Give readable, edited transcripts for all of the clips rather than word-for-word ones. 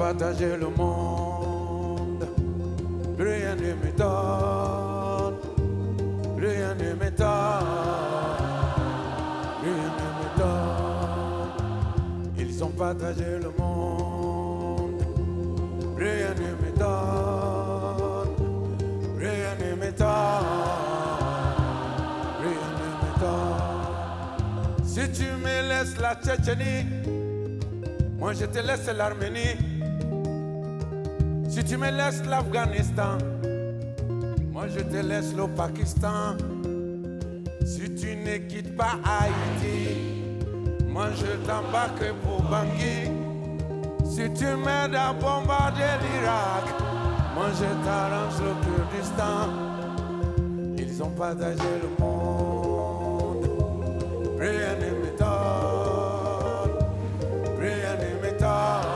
partagé le monde, plus rien ne m'étonne, plus rien ne m'étonne, plus rien ne m'étonne. Ils ont partagé le monde, plus rien ne m'étonne, plus rien ne m'étonne, plus rien ne m'étonne. Si tu me laisses la Tchétchénie, moi je te laisse l'Arménie. Si tu me laisses l'Afghanistan, moi je te laisse le Pakistan. Si tu ne quittes pas Haïti, moi je t'embarque pour Bangui. Si tu m'aides à bombarder l'Irak, moi je t'arrange le Kurdistan. Ils ont partagé le monde, rien ne m'étonne, rien ne m'étonne,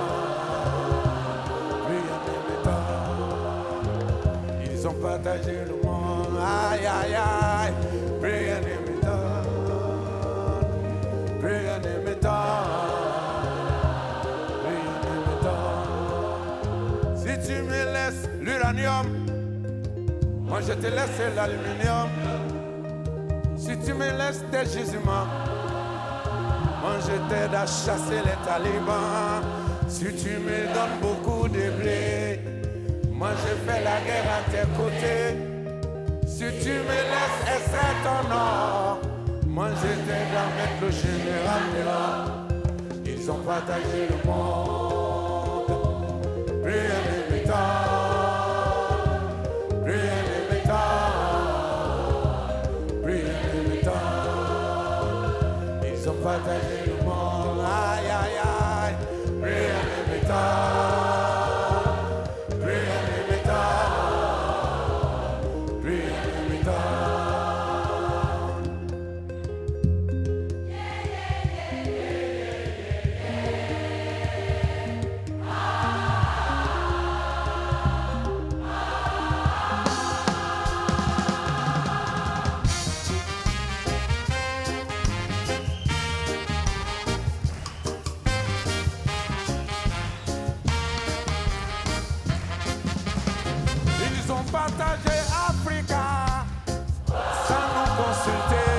rien ne m'étonne. Ils ont partagé le monde, aïe aïe aïe, rien ne m'étonne, rien ne m'étonne, rien ne m'étonne. Si tu me laisses l'uranium, moi je te laisse l'aluminium. Si tu me laisses tes gisements, moi je t'aide à chasser les talibans. Si tu me donnes beaucoup de blé, moi je fais la guerre à tes côtés. Si tu me laisses extraire ton or, moi je t'aide à mettre le général dehors. Ils ont partagé le monde, rien ne m'étonne, rien ne m'étonne, rien ne m'étonne. Ils ont partagé le monde, aïe aïe aïe, rien ne m'étonne, rien ne m'étonne, rien ne m'étonne. Ils ont partagé Africa sans nous consulter.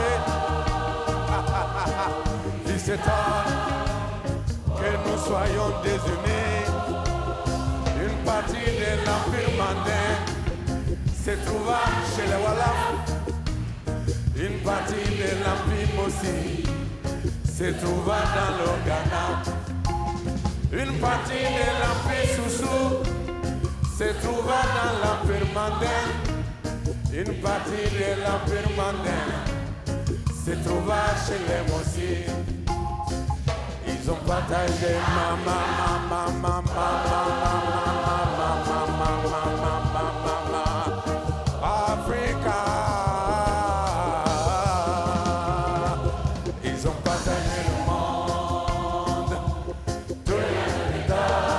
Ils s'étonnent que nous soyons désunis. Une partie de l'Empire mandin se trouva chez les Wallafs. Une partie de l'Empire Mossi se trouva dans le Ghana. Une partie de l'Empire Soussou se trouva dans l'Empire mandin. Une partie de l'Empire mandin se trouva chez les Mossi. Ils ont partagé Africa. Ils ont partagé le monde, tout le monde.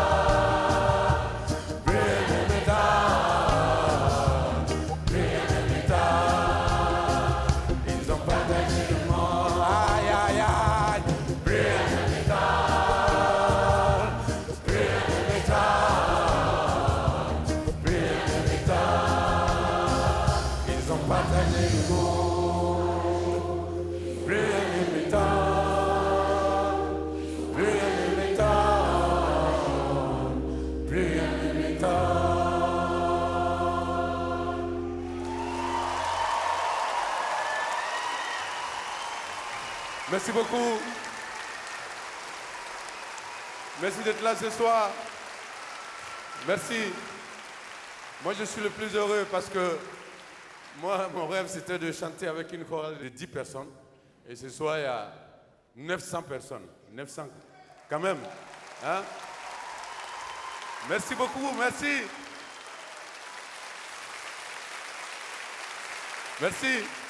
Ils ont partagé le monde, aïe aïe aïe, rien ne m'étonne, rien ne m'étonne, rien ne m'étonne. Ils ont partagé le monde, rien ne m'étonne, rien ne m'étonne, rien ne m'étonne. Merci beaucoup. Merci d'être là ce soir. Merci. Moi, je suis le plus heureux parce que moi, mon rêve, c'était de chanter avec une chorale de 10 personnes. Et ce soir, il y a 900 personnes. 900 quand même. Hein? Merci beaucoup. Merci. Merci.